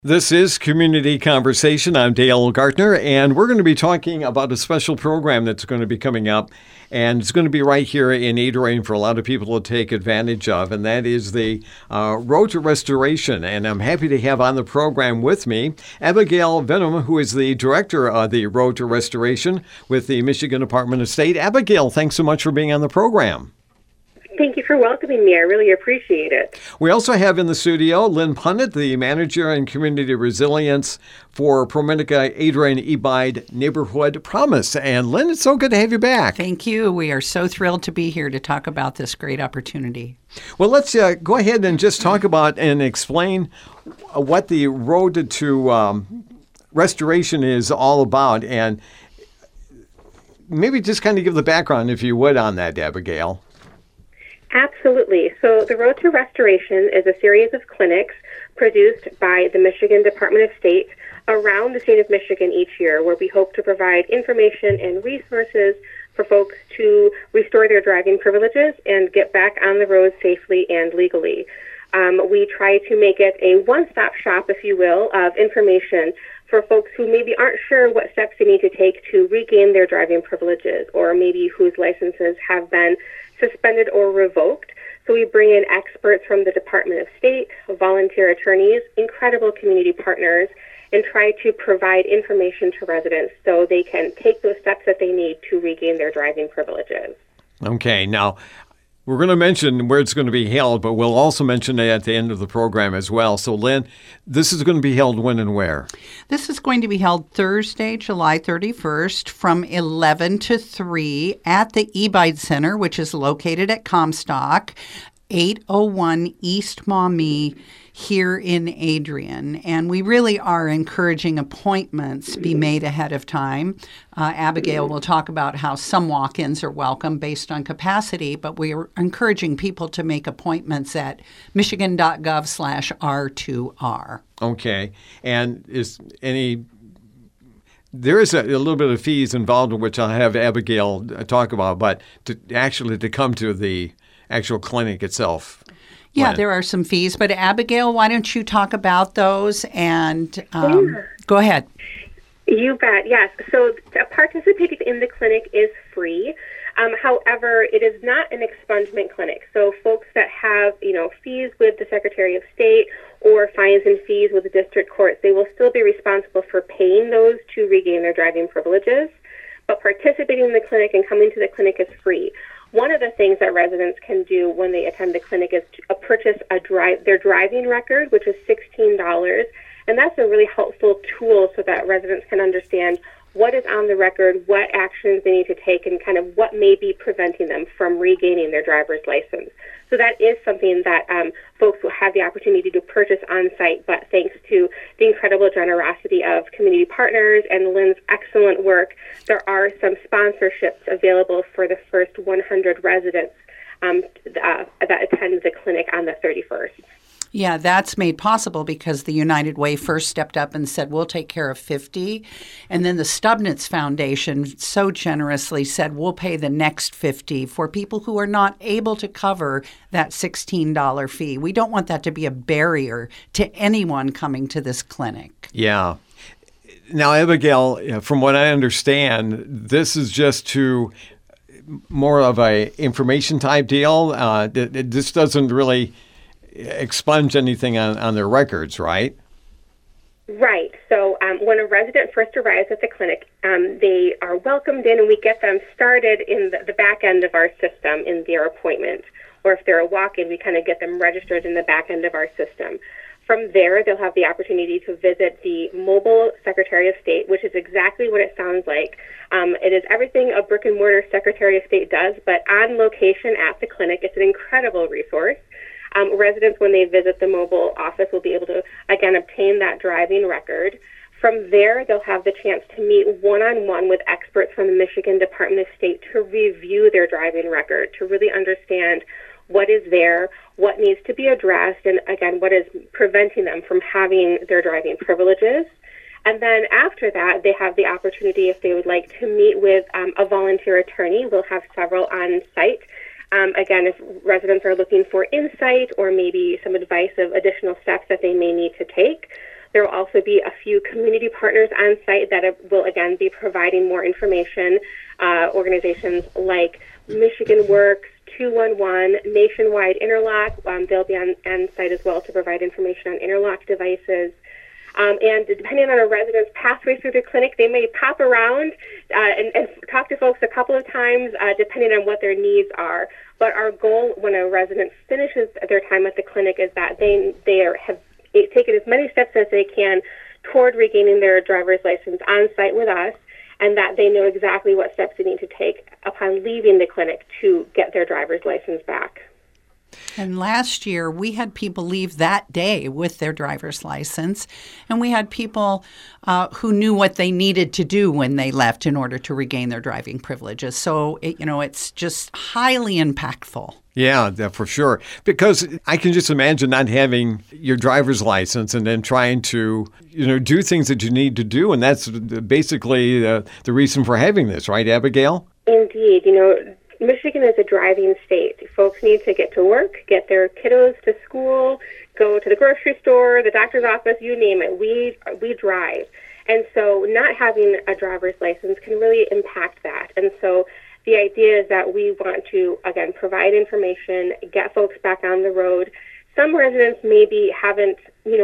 This is Community Conversation. I'm Dale Gartner, and we're going to be talking about a special program that's going to be coming up, and it's going to be right here in Adrian for a lot of people to take advantage of, and that is the Road to Restoration. And I'm happy to have on the program with me Abigail Venom, who is the director of the Road to Restoration with the Michigan Department of State. Abigail, thanks so much for being on the program. Thank you for welcoming me. I really appreciate it. We also have in the studio Lynn Punnett, the Manager in Community Resilience for ProMedica Adrian Ebi Neighborhood Promise. And Lynn, it's so good to have you back. Thank you. We are so thrilled to be here to talk about this great opportunity. Well, let's go ahead and just talk about and explain what the Road to Restoration is all about. And maybe just kind of give the background, if you would, on that, Abigail. Absolutely. So the Road to Restoration is a series of clinics produced by the Michigan Department of State around the state of Michigan each year, where we hope to provide information and resources for folks to restore their driving privileges and get back on the road safely and legally. We try to make it a one-stop shop, if you will, of information for folks who maybe aren't sure what steps they need to take to regain their driving privileges, or maybe whose licenses have been suspended or revoked. So we bring in experts from the Department of State, volunteer attorneys, incredible community partners, and try to provide information to residents so they can take those steps that they need to regain their driving privileges. Okay, now we're going to mention where it's going to be held, but we'll also mention it at the end of the program as well. So, Lynn, this is going to be held when and where? This is going to be held Thursday, July 31st from 11 to 3 at the Ebi Center, which is located at Comstock, 801 East Maumee here in Adrian. And we really are encouraging appointments be made ahead of time. Abigail will talk about how some walk-ins are welcome based on capacity, but we are encouraging people to make appointments at michigan.gov/R2R. Okay. And there is a little bit of fees involved, in which I'll have Abigail talk about, but to come to the actual clinic itself. Yeah, there are some fees, but Abigail, why don't you talk about those and go ahead. You bet, yes. So participating in the clinic is free. However, it is not an expungement clinic. So folks that have, fees with the Secretary of State or fines and fees with the district courts, they will still be responsible for paying those to regain their driving privileges. But participating in the clinic and coming to the clinic is free. One of the things that residents can do when they attend the clinic is to purchase their driving record, which is $16. And that's a really helpful tool so that residents can understand what is on the record, what actions they need to take, and kind of what may be preventing them from regaining their driver's license. So that is something that folks will have the opportunity to purchase on site, but thanks to the incredible generosity of community partners and Lynn's excellent work, there are some sponsorships available for the first 100 residents that attend the clinic on the 31st. Yeah, that's made possible because the United Way first stepped up and said, we'll take care of 50. And then the Stubnitz Foundation so generously said, we'll pay the next 50 for people who are not able to cover that $16 fee. We don't want that to be a barrier to anyone coming to this clinic. Yeah. Now, Abigail, from what I understand, this is just to more of a information type deal. This doesn't really expunge anything on their records, right? Right. So when a resident first arrives at the clinic, they are welcomed in and we get them started in the back end of our system in their appointment. Or if they're a walk-in, we kind of get them registered in the back end of our system. From there, they'll have the opportunity to visit the mobile Secretary of State, which is exactly what it sounds like. It is everything a brick-and-mortar Secretary of State does, but on location at the clinic. It's an incredible resource. Residents, when they visit the mobile office, will be able to, again, obtain that driving record. From there, they'll have the chance to meet one-on-one with experts from the Michigan Department of State to review their driving record, to really understand what is there, what needs to be addressed, and, again, what is preventing them from having their driving privileges. And then after that, they have the opportunity, if they would like, to meet with a volunteer attorney. We'll have several on site. Again, if residents are looking for insight or maybe some advice of additional steps that they may need to take, There will also be a few community partners on site that will, again, be providing more information. Organizations like Michigan Works, 211, Nationwide Interlock, they'll be on site as well to provide information on interlock devices. And depending on a resident's pathway through the clinic, they may pop around and talk to folks a couple of times, depending on what their needs are. But our goal when a resident finishes their time at the clinic is that they have taken as many steps as they can toward regaining their driver's license on site with us, and that they know exactly what steps they need to take upon leaving the clinic to get their driver's license back. And last year, we had people leave that day with their driver's license, and we had people who knew what they needed to do when they left in order to regain their driving privileges. So, it's just highly impactful. Yeah, for sure. Because I can just imagine not having your driver's license and then trying to, do things that you need to do. And that's basically the reason for having this, right, Abigail? Indeed. Michigan is a driving state. Folks need to get to work, get their kiddos to school, go to the grocery store, the doctor's office, you name it. We drive. And so not having a driver's license can really impact that. And so the idea is that we want to, again, provide information, get folks back on the road. Some residents maybe haven't,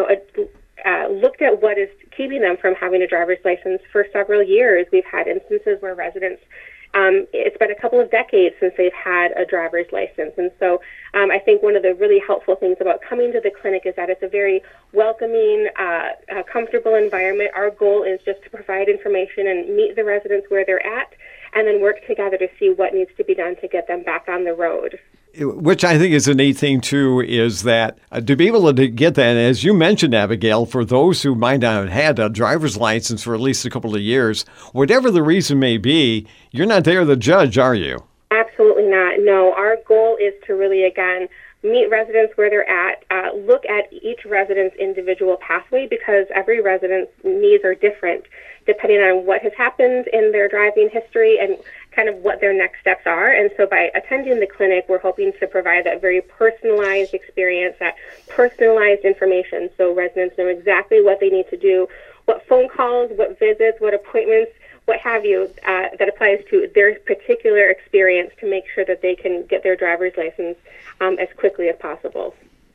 looked at what is keeping them from having a driver's license for several years. We've had instances where residents it's been a couple of decades since they've had a driver's license. And so I think one of the really helpful things about coming to the clinic is that it's a very welcoming, comfortable environment. Our goal is just to provide information and meet the residents where they're at, and then work together to see what needs to be done to get them back on the road. Which I think is a neat thing, too, is that to be able to get that, as you mentioned, Abigail, for those who might not have had a driver's license for at least a couple of years, whatever the reason may be, you're not there the judge, are you? Absolutely not. No, our goal is to really, again, meet residents where they're at, look at each resident's individual pathway, because every resident's needs are different depending on what has happened in their driving history and kind of what their next steps are. And so by attending the clinic, we're hoping to provide that very personalized experience, that personalized information, so residents know exactly what they need to do, what phone calls, what visits, what appointments, what have you, that applies to their particular experience to make sure that they can get their driver's license as quickly as possible.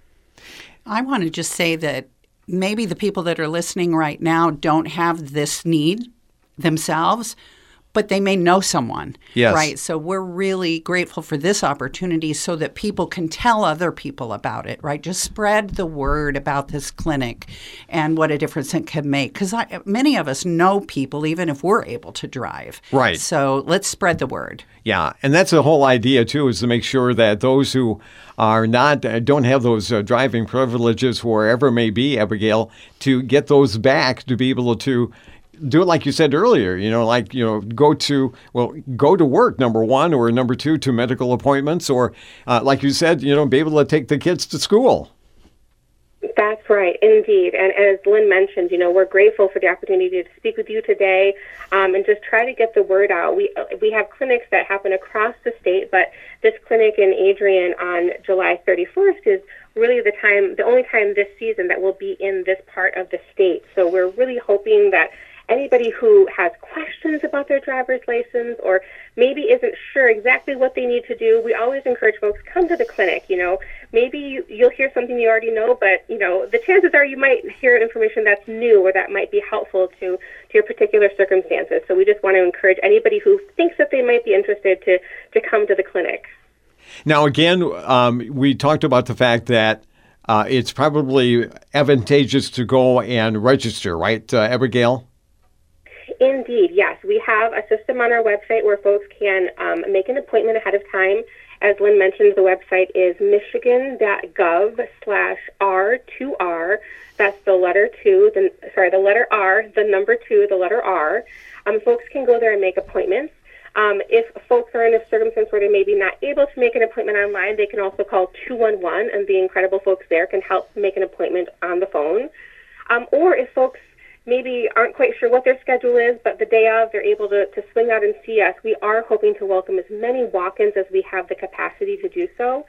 I want to just say that maybe the people that are listening right now don't have this need themselves, but they may know someone, yes. Right? So we're really grateful for this opportunity so that people can tell other people about it, right? Just spread the word about this clinic and what a difference it can make. Because many of us know people, even if we're able to drive. Right. So let's spread the word. Yeah, and that's the whole idea, too, is to make sure that those who are not, don't have those driving privileges, wherever it may be, Abigail, to get those back, to be able to do it like you said earlier, go to work, number one, or number two, to medical appointments, or like you said, be able to take the kids to school. That's right, indeed. And as Lynn mentioned, we're grateful for the opportunity to speak with you today and just try to get the word out. We have clinics that happen across the state, but this clinic in Adrian on July 31st is really the only time this season that will be in this part of the state. So we're really hoping that anybody who has questions about their driver's license or maybe isn't sure exactly what they need to do, we always encourage folks, come to the clinic. Maybe you'll hear something you already know, but, the chances are you might hear information that's new or that might be helpful to your particular circumstances. So we just want to encourage anybody who thinks that they might be interested to come to the clinic. Now, again, we talked about the fact that it's probably advantageous to go and register, right, Abigail? Indeed, yes. We have a system on our website where folks can make an appointment ahead of time. As Lynn mentioned, the website is michigan.gov/R2R. That's the letter R, the number 2, the letter R. Folks can go there and make appointments. If folks are in a circumstance where they may be not able to make an appointment online, they can also call 211, and the incredible folks there can help make an appointment on the phone. Or if folks maybe aren't quite sure what their schedule is, but the day of they're able to swing out and see us, we are hoping to welcome as many walk-ins as we have the capacity to do so.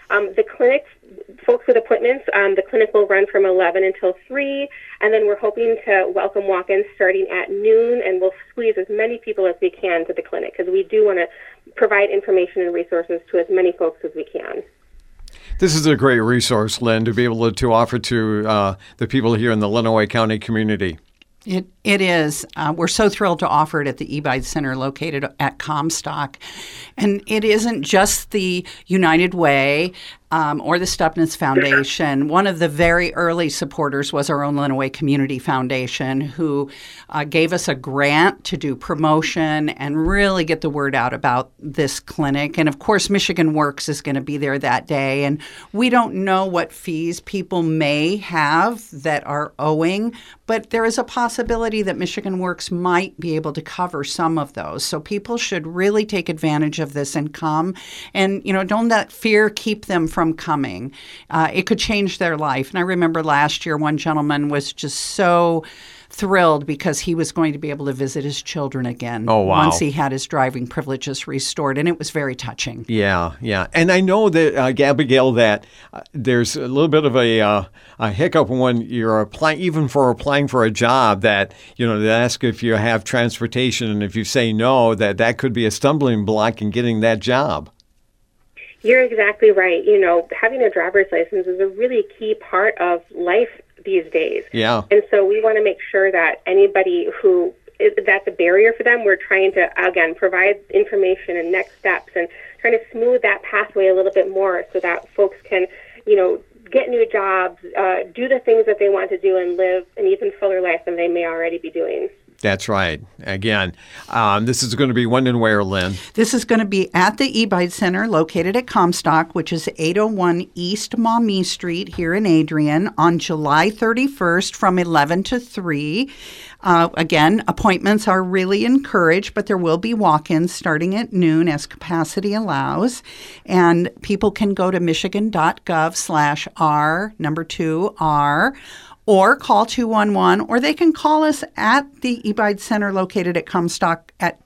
The clinic, folks with appointments, the clinic will run from 11 until 3, and then we're hoping to welcome walk-ins starting at noon, and we'll squeeze as many people as we can to the clinic because we do want to provide information and resources to as many folks as we can. This is a great resource, Lynn, to be able to offer to the people here in the Lenawee County community. It is. We're so thrilled to offer it at the eBide Center located at Comstock. And it isn't just the United Way or the Stepnitz Foundation. One of the very early supporters was our own Lenawee Community Foundation, who gave us a grant to do promotion and really get the word out about this clinic. And of course, Michigan Works is going to be there that day. And we don't know what fees people may have that are owing, but there is a possibility that Michigan Works might be able to cover some of those. So people should really take advantage of this and come. And, don't let fear keep them from coming. It could change their life. And I remember last year, one gentleman was just so thrilled because he was going to be able to visit his children again. Oh, wow. Once he had his driving privileges restored. And it was very touching. Yeah. And I know that, Abigail, that there's a little bit of a hiccup when you're applying for a job that, they ask if you have transportation. And if you say no, that could be a stumbling block in getting that job. You're exactly right. Having a driver's license is a really key part of life these days. Yeah. And so we want to make sure that anybody who that's a barrier for them, we're trying to, again, provide information and next steps and trying to smooth that pathway a little bit more so that folks can, get new jobs, do the things that they want to do and live an even fuller life than they may already be doing. That's right. Again, this is going to be when and where, Lynn? This is going to be at the eBide Center located at Comstock, which is 801 East Maumee Street here in Adrian on July 31st from 11 to 3. Again, appointments are really encouraged, but there will be walk-ins starting at noon as capacity allows. And people can go to michigan.gov/R2R or call 211, or they can call us at the eBide Center located at Comstock at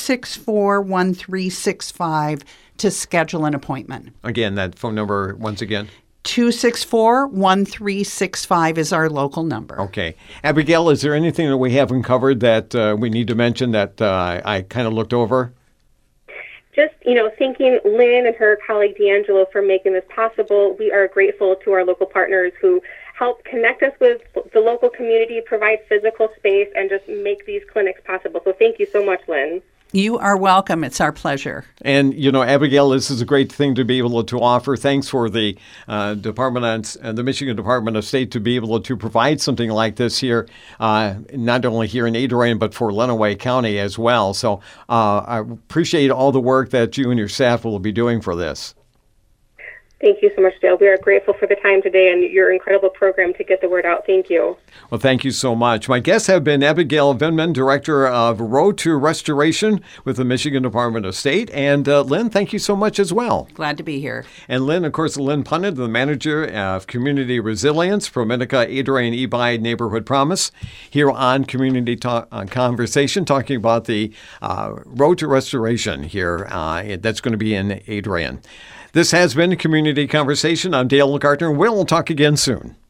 264-1365 to schedule an appointment. Again, that phone number once again? 264-1365 is our local number. Okay. Abigail, is there anything that we haven't covered that we need to mention that I kind of looked over? Just, thanking Lynn and her colleague D'Angelo for making this possible. We are grateful to our local partners who help connect us with the local community, provide physical space, and just make these clinics possible. So thank you so much, Lynn. You are welcome. It's our pleasure. And, Abigail, this is a great thing to be able to offer. Thanks for the the Michigan Department of State to be able to provide something like this here, not only here in Adrian, but for Lenawee County as well. So I appreciate all the work that you and your staff will be doing for this. Thank you so much, Dale. We are grateful for the time today and your incredible program to get the word out. Thank you. Well, thank you so much. My guests have been Abigail Vindman, Director of Road to Restoration with the Michigan Department of State. And Lynn, thank you so much as well. Glad to be here. And Lynn, of course, Lynn Punnett, the Manager of Community Resilience, ProMedica Adrian eBide Neighborhood Promise, here on Community Conversation, talking about the Road to Restoration here. That's going to be in Adrian. This has been Community Conversation. I'm Dale Gardner. We'll talk again soon.